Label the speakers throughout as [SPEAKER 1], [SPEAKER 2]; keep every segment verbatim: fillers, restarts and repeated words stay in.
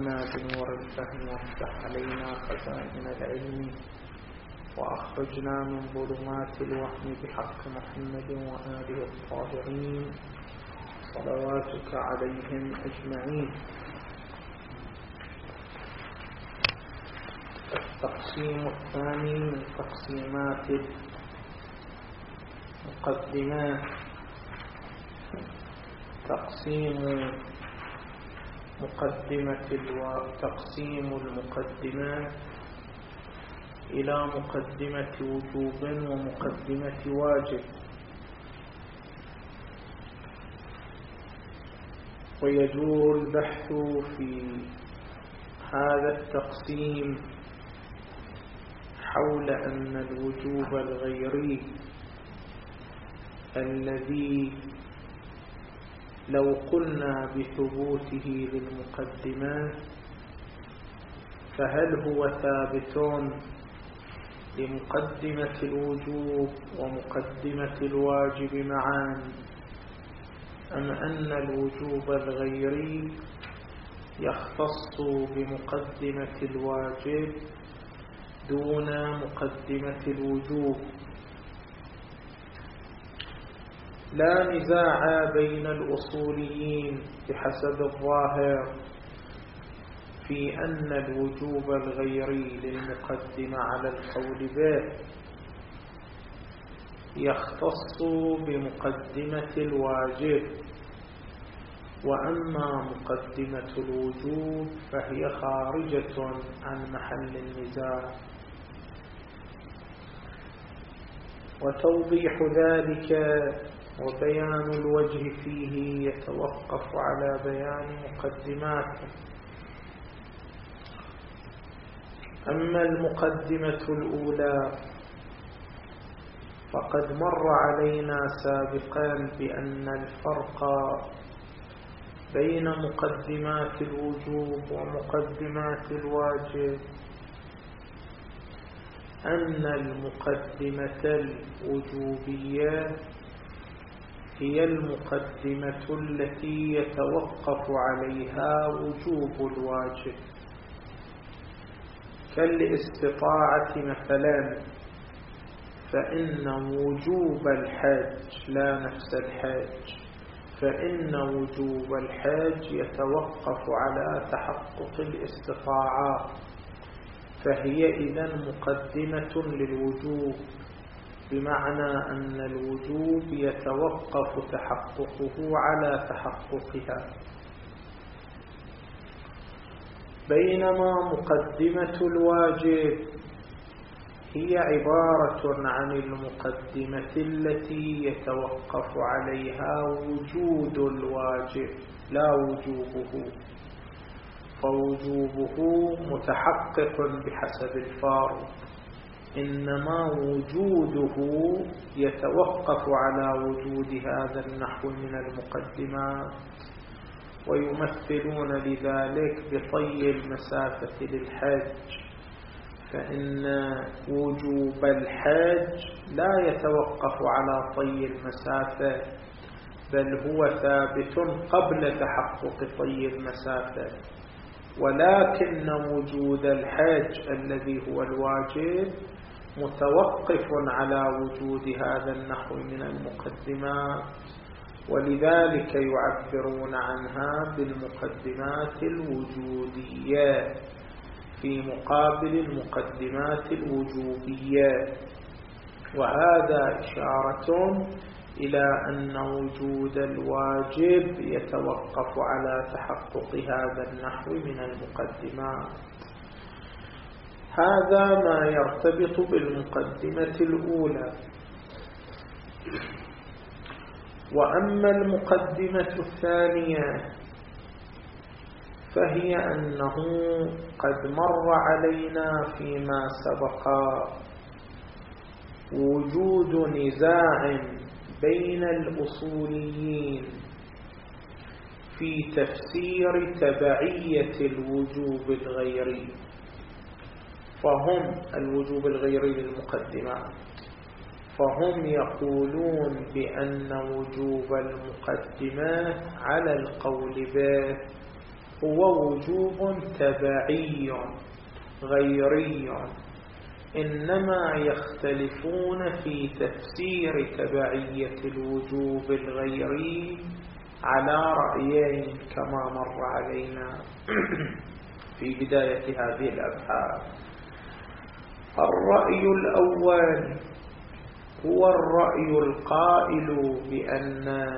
[SPEAKER 1] علينا بنور الفهم وافتح علينا خزائن العلم وأخرجنا من ظلمات الوهم بحق محمد وآله الطاهرين صلواتك عليهم أجمعين. التقسيم الثاني من تقسيمات المقدمات تقسيم مقدمة الو... تقسيم المقدمات إلى مقدمة وجوب ومقدمة واجب. ويدور البحث في هذا التقسيم حول أن الوجوب الغيري الذي لو قلنا بثبوته للمقدمات فهل هو ثابت لمقدمة الوجوب ومقدمة الواجب معا، أم أن الوجوب الغيري يختص بمقدمة الواجب دون مقدمة الوجوب؟ لا نزاع بين الأصوليين بحسب الظاهر في أن الوجوب الغيري للمقدمة على القول به يختص بمقدمة الواجب، وأما مقدمة الوجوب فهي خارجة عن محل النزاع. وتوضيح ذلك وبيان الوجه فيه يتوقف على بيان مقدماته. أما المقدمة الأولى فقد مر علينا سابقا بأن الفرق بين مقدمات الوجوب ومقدمات الواجب أن المقدمة الوجوبية هي المقدمة التي يتوقف عليها وجوب الواجب، كالاستطاعة مثلا، فإن وجوب الحج لا نفس الحج، فإن وجوب الحج يتوقف على تحقق الاستطاعة، فهي إذن مقدمة للوجوب، بمعنى أن الوجوب يتوقف تحققه على تحققها. بينما مقدمة الواجب هي عبارة عن المقدمة التي يتوقف عليها وجود الواجب لا وجوبه، فوجوبه متحقق بحسب الفارق، إنما وجوده يتوقف على وجود هذا النحو من المقدمات. ويمثلون لذلك بطي المسافة للحج، فإن وجوب الحج لا يتوقف على طي المسافة، بل هو ثابت قبل تحقق طي المسافة، ولكن وجود الحج الذي هو الواجب متوقف على وجود هذا النحو من المقدمات، ولذلك يعبرون عنها بالمقدمات الوجودية في مقابل المقدمات الوجوبية. وهذا إشارة إلى أن وجود الواجب يتوقف على تحقق هذا النحو من المقدمات. هذا ما يرتبط بالمقدمة الأولى. وأما المقدمة الثانية فهي أنه قد مر علينا فيما سبق وجود نزاع بين الأصوليين في تفسير تبعية الوجوب الغيري، فهم الوجوب الغيري للمقدمات، فهم يقولون بأن وجوب المقدمات على القول به هو وجوب تبعي غيري، إنما يختلفون في تفسير تبعية الوجوب الغيري على رأيين كما مر علينا في بداية هذه الأبحاث. الرأي الأول هو الرأي القائل بأن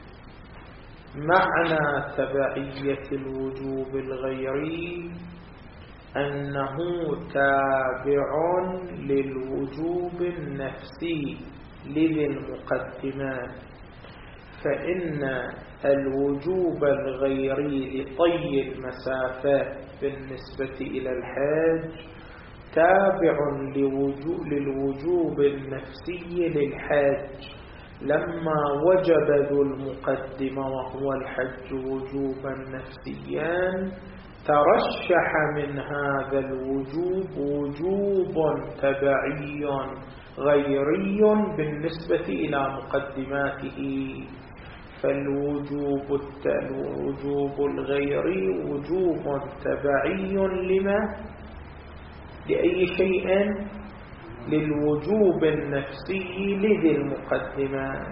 [SPEAKER 1] معنى تبعية الوجوب الغيري أنه تابع للوجوب النفسي لذي المقدمات، فإن الوجوب الغيري لطي المسافات بالنسبة إلى الحج تابع للوجوب النفسي للحج، لما وجب ذو المقدمة وهو الحج وجوبا نفسيا ترشح من هذا الوجوب وجوب تبعي غيري بالنسبة إلى مقدماته. فالوجوب الوجوب الغيري وجوب تبعي لما؟ لأي شيء؟ للوجوب النفسي لذي المقدمات.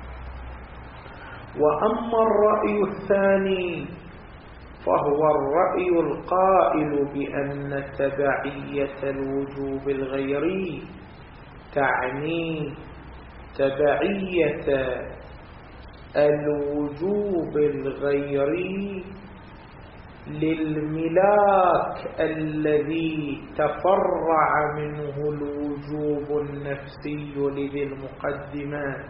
[SPEAKER 1] وأما الرأي الثاني فهو الرأي القائل بأن تبعية الوجوب الغيري تعني تبعية الوجوب الغيري للملاك الذي تفرع منه الوجوب النفسي لذي المقدمات.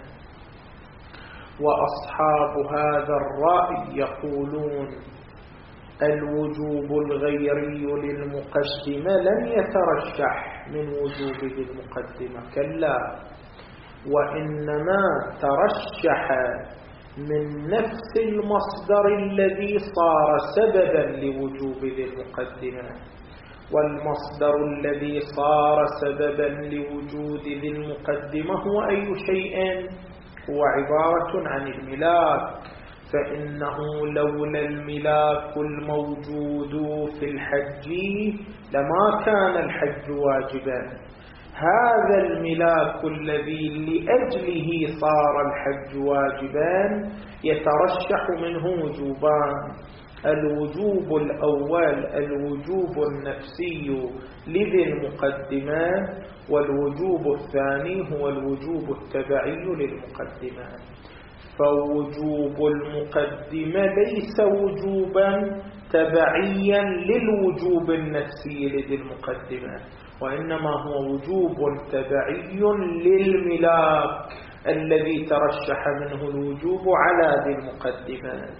[SPEAKER 1] وأصحاب هذا الرأي يقولون الوجوب الغيري للمقدمة لم يترشح من وجوب ذي المقدمة، كلا، وإنما ترشح من نفس المصدر الذي صار سببا لوجوب ذي المقدمة. والمصدر الذي صار سببا لوجود ذي المقدمة هو أي شيء؟ هو عبارة عن الملاك، فإنه لولا الملاك الموجود في الحج لما كان الحج واجبا. هذا الملاك الذي لأجله صار الحج واجبا يترشح منه وجوبان: الوجوب الأول الوجوب النفسي لذي المقدمات، والوجوب الثاني هو الوجوب التبعي للمقدمات. فوجوب المقدمة ليس وجوبا تبعيا للوجوب النفسي لذي المقدمات، وإنما هو وجوب تبعي للملاك الذي ترشح منه الوجوب على ذي المقدمات.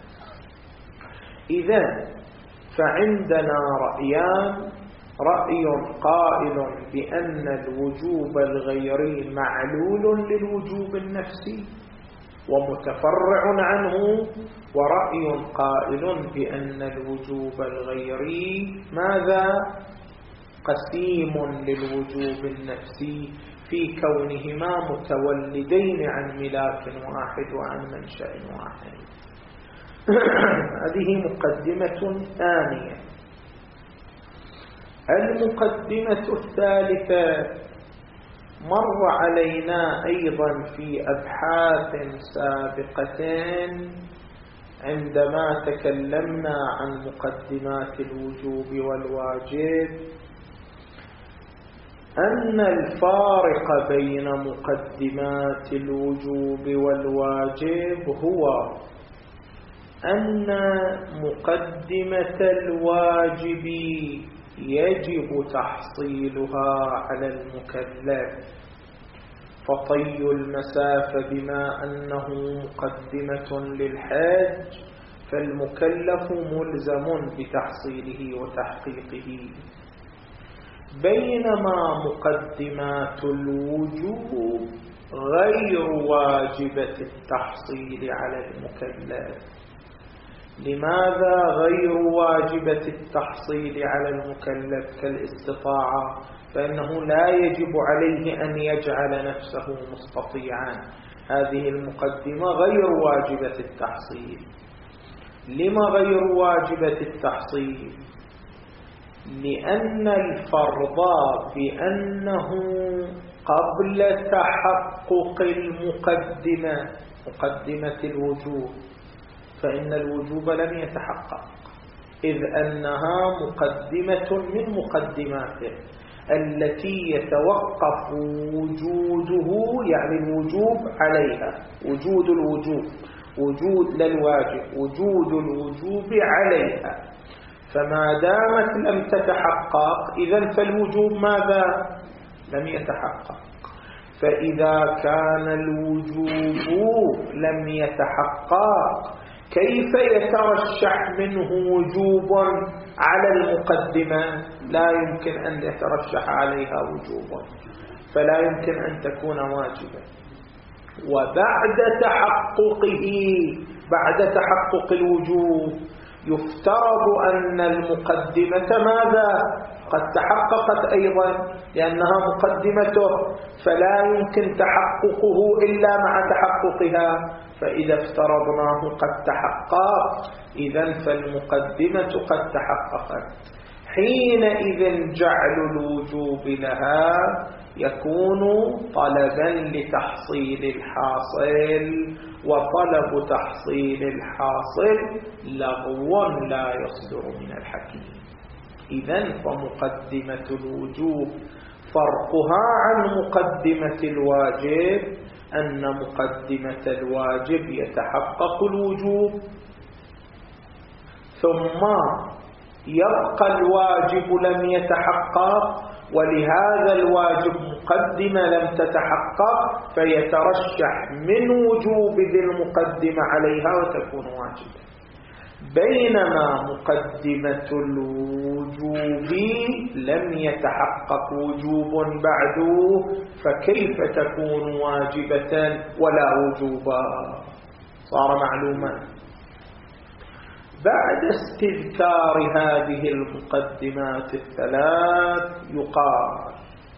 [SPEAKER 1] إذن فعندنا رأيان: رأي قائل بأن الوجوب الغيري معلول للوجوب النفسي ومتفرع عنه، ورأي قائل بأن الوجوب الغيري ماذا؟ قسيم للوجوب النفسي في كونهما متولدين عن ملاك واحد وعن منشأ واحد. هذه مقدمة ثانية. المقدمة الثالثة مر علينا أيضا في أبحاث سابقتين عندما تكلمنا عن مقدمات الوجوب والواجب، أن الفارق بين مقدمات الوجوب والواجب هو أن مقدمة الواجب يجب تحصيلها على المكلف، فطي المسافة بما أنه مقدمة للحج فالمكلف ملزم بتحصيله وتحقيقه، بينما مقدمات الوجوب غير واجبة التحصيل على المكلف. لماذا غير واجبة التحصيل على المكلف كالاستطاعة؟ فإنه لا يجب عليه أن يجعل نفسه مستطيعا، هذه المقدمة غير واجبة التحصيل. لما غير واجبة التحصيل؟ لأن الفرض بأنه قبل تحقق المقدمة مقدمة الوجوب، فإن الوجوب لم يتحقق، إذ أنها مقدمة من مقدماته التي يتوقف وجوده، يعني الوجوب عليها، وجود الوجوب، وجود للواجب، وجود الوجوب عليها. فما دامت لم تتحقق إذن فالوجوب ماذا؟ لم يتحقق. فإذا كان الوجوب لم يتحقق كيف يترشح منه وجوب على المقدمة؟ لا يمكن أن يترشح عليها وجوبا، فلا يمكن أن تكون واجبا. وبعد تحققه، بعد تحقق الوجوب، يفترض أن المقدمة ماذا؟ قد تحققت أيضا لأنها مقدمته، فلا يمكن تحققه إلا مع تحققها. فإذا افترضناه قد تحقق إذن فالمقدمة قد تحققت. حينئذ جعل الوجوب لها يكون طلبا لتحصيل الحاصل، وطلب تحصيل الحاصل لغو لا يصدر من الحكيم. إذن فمقدمة الوجوب فرقها عن مقدمة الواجب أن مقدمة الواجب يتحقق الوجوب ثم يبقى الواجب لم يتحقق، ولهذا الواجب مقدمة لم تتحقق فيترشح من وجوب ذي المقدمة عليها وتكون واجبة. بينما مقدمة الوجوب لم يتحقق وجوب بعده، فكيف تكون واجبة ولا وجوبا؟ صار معلوما. بعد استذكار هذه المقدمات الثلاث يقال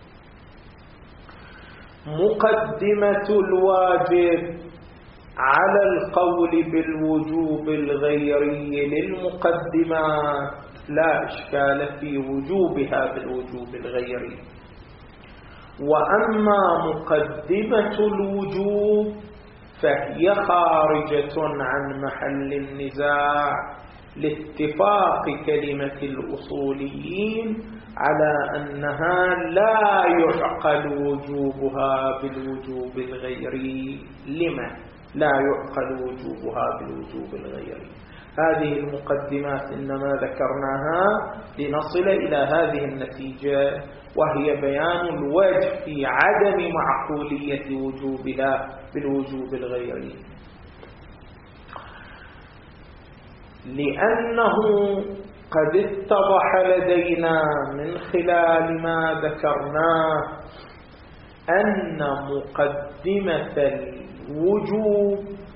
[SPEAKER 1] مقدمة الواجب على القول بالوجوب الغيري للمقدمات لا إشكال في وجوبها بالوجوب الغيري. وأما مقدمة الوجوب فهي خارجة عن محل النزاع لاتفاق كلمة الأصوليين على أنها لا يعقل وجوبها بالوجوب الغيري. لما لا يعقل وجوبها بالوجوب الغيري؟ هذه المقدمات إنما ذكرناها لنصل إلى هذه النتيجة، وهي بيان الوجه في عدم معقولية وجوبها بالوجوب الغيري. لأنه قد اتضح لدينا من خلال ما ذكرناه أن مقدمة الوجوب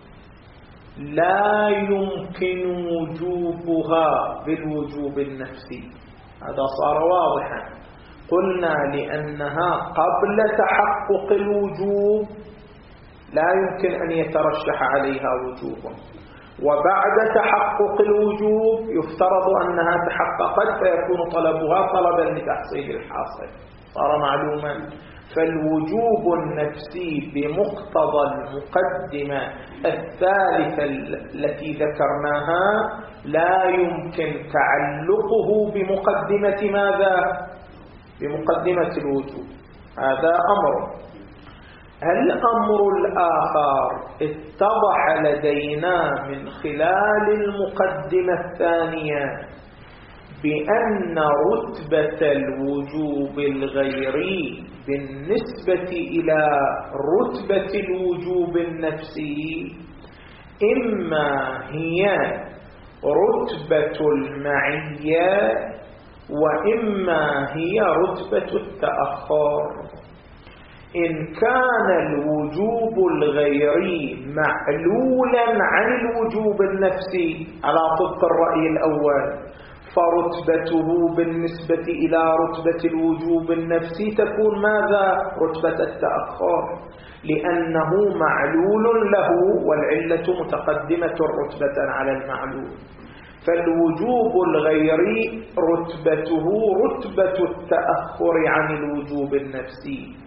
[SPEAKER 1] لا يمكن وجوبها بالوجوب النفسي. هذا صار واضحا. قلنا لأنها قبل تحقق الوجوب لا يمكن أن يترشح عليها وجوب، وبعد تحقق الوجوب يفترض أنها تحققت فيكون طلبها طلبا لتحصيل الحاصل. صار معلوما. فالوجوب النفسي بمقتضى المقدمة الثالثة التي ذكرناها لا يمكن تعلقه بمقدمة ماذا؟ بمقدمة الوجوب. هذا أمر. الأمر الآخر اتضح لدينا من خلال المقدمة الثانية بأن رتبة الوجوب الغيري بالنسبة إلى رتبة الوجوب النفسي إما هي رتبة المعية وإما هي رتبة التأخر. إن كان الوجوب الغيري معلولا عن الوجوب النفسي على طبق الرأي الأول، فرتبته بالنسبة إلى رتبة الوجوب النفسي تكون ماذا؟ رتبة التأخر، لأنه معلول له، والعلة متقدمة رتبة على المعلول. فالوجوب الغيري رتبته رتبة التأخر عن الوجوب النفسي،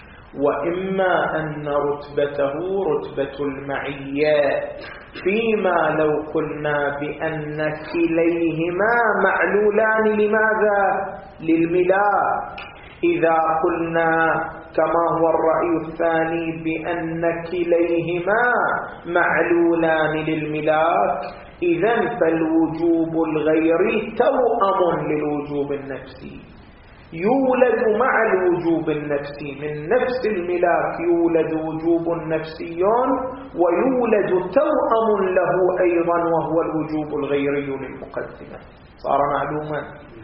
[SPEAKER 1] وإما أن رتبته رتبة المعية، فيما لو قلنا بأن كليهما معلولان لماذا؟ للملاك. إذا قلنا كما هو الرأي الثاني بأن كليهما معلولان للملاك، إذن فالوجوب الغيري توأم للوجوب النفسي، يولد مع الوجوب النفسي، من نفس الملاك يولد وجوب نفسي ويولد توأم له أيضا وهو الوجوب الغيري للمقدمة. صار معلوما.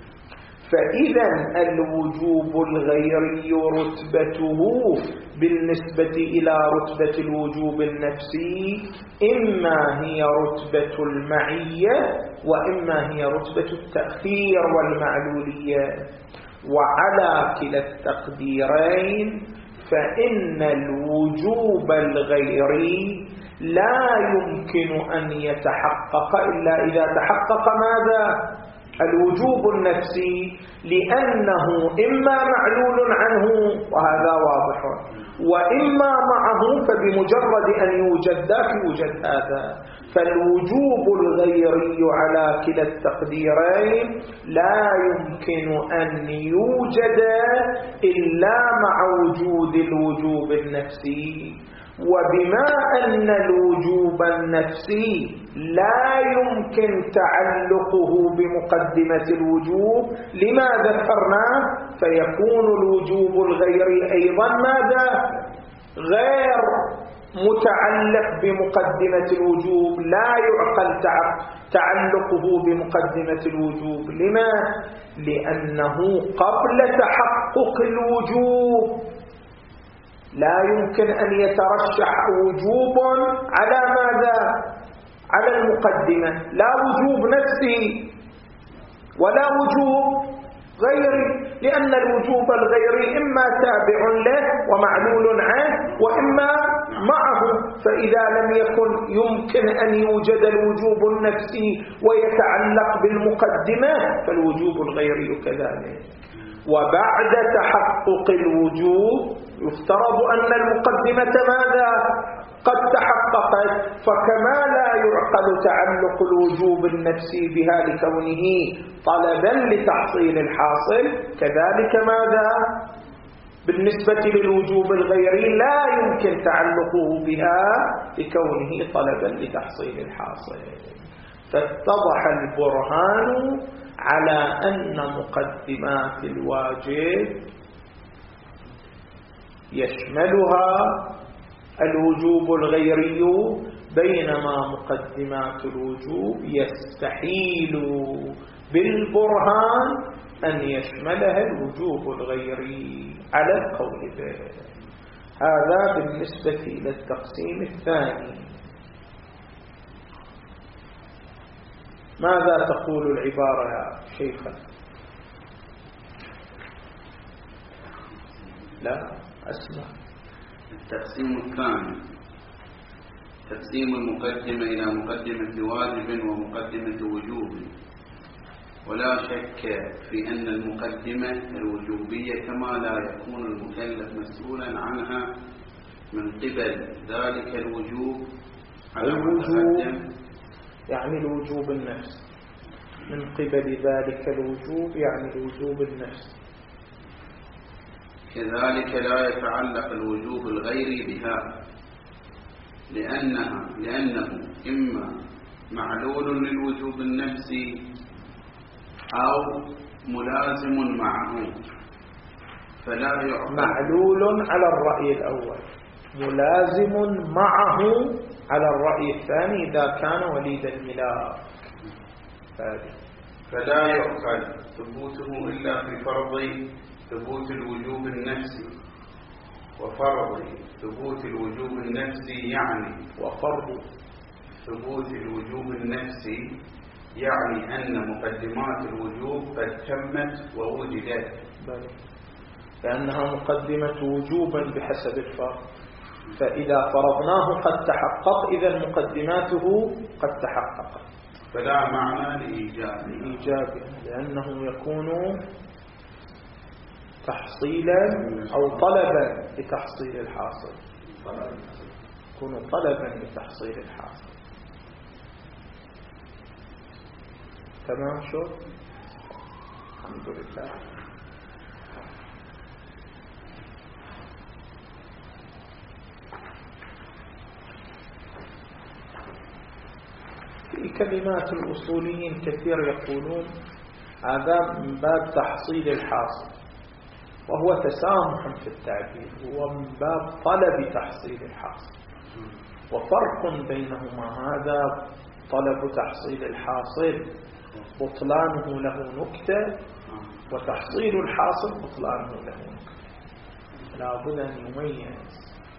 [SPEAKER 1] فإذا الوجوب الغيري رتبته بالنسبة إلى رتبة الوجوب النفسي إما هي رتبة المعية وإما هي رتبة التأخير والمعلولية. وعلى كلا التقديرين فإن الوجوب الغيري لا يمكن أن يتحقق إلا إذا تحقق ماذا؟ الوجوب النفسي، لأنه إما معلول عنه وهذا واضح، وإما معه، فبمجرد أن يوجد ذاك يوجد هذا. فالوجوب الغيري على كلا التقديرين لا يمكن أن يوجد إلا مع وجود الوجوب النفسي. وبما أن الوجوب النفسي لا يمكن تعلقه بمقدمة الوجوب لما ذكرناه، فيكون الوجوب الغيري أيضا ماذا؟ غير متعلق بمقدمة الوجوب، لا يعقل تعلقه بمقدمة الوجوب. لما؟ لأنه قبل تحقق الوجوب لا يمكن أن يترشح وجوب على ماذا؟ على المقدمة، لا وجوب نفسي ولا وجوب غيري، لأن الوجوب الغيري إما تابع له ومعلول عنه وإما معه. فإذا لم يكن يمكن أن يوجد الوجوب النفسي ويتعلق بالمقدمة فالوجوب الغيري كذلك. وبعد تحقق الوجوب يفترض أن المقدمة ماذا؟ قد تحققت. فكما لا يعقل تعلق الوجوب النفسي بها لكونه طلبا لتحصيل الحاصل، كذلك ماذا؟ بالنسبة للوجوب الغيري لا يمكن تعلقه بها لكونه طلبا لتحصيل الحاصل. فاتضح البرهان على أن مقدمات الواجب يشملها الوجوب الغيري، بينما مقدمات الوجوب يستحيل بالبرهان أن يشملها الوجوب الغيري على القول به. هذا بالنسبة إلى التقسيم الثاني. ماذا تقول العبارة يا شيخنا؟ لا أسمع.
[SPEAKER 2] التقسيم الثاني تقسيم المقدمة إلى مقدمة واجب ومقدمة وجوب. ولا شك في أن المقدمة الوجوبية كما لا يكون المكلف مسؤولا عنها من قبل ذلك الوجوب على
[SPEAKER 1] الوجوب يعني الوجوب النفسي، من قبل ذلك الوجوب يعني الوجوب النفسي.
[SPEAKER 2] كذلك لا يتعلق الوجوب الغيري بها، لأنها لأنه إما معلول للوجوب النفسي أو ملازم معه، فلا يعقل.
[SPEAKER 1] معلول على الرأي الأول، ملازم معه على الرأي الثاني إذا كان وليد الملاك.
[SPEAKER 2] فلا يعقل ثبوته إلا في فرض ثبوت الوجوب النفسي، وفرض ثبوت الوجوب النفسي يعني
[SPEAKER 1] وفرض
[SPEAKER 2] ثبوت الوجوب النفسي يعني أن مقدمات الوجوب قد تمت ووجدت،
[SPEAKER 1] بل لأنها مقدمة وجوبا بحسب الفرض، فإذا فرضناه قد تحقق إذا مقدماته قد تحققت،
[SPEAKER 2] فلا معنى لإيجابه
[SPEAKER 1] لإيجابه، لأنه يكون تحصيلا أو طلبا لتحصيل الحاصل، يكون طلبا لتحصيل الحاصل. تمام شو؟ الحمد لله. في كلمات الأصوليين كثير يقولون هذا من باب تحصيل الحاصل، وهو تسامح في التعبير، هو من باب طلب تحصيل الحاصل، وفرق بينهما. هذا طلب تحصيل الحاصل بطلانه له نكتة، وتحصيل الحاصل بطلانه له نكتة، لا بد أن يميز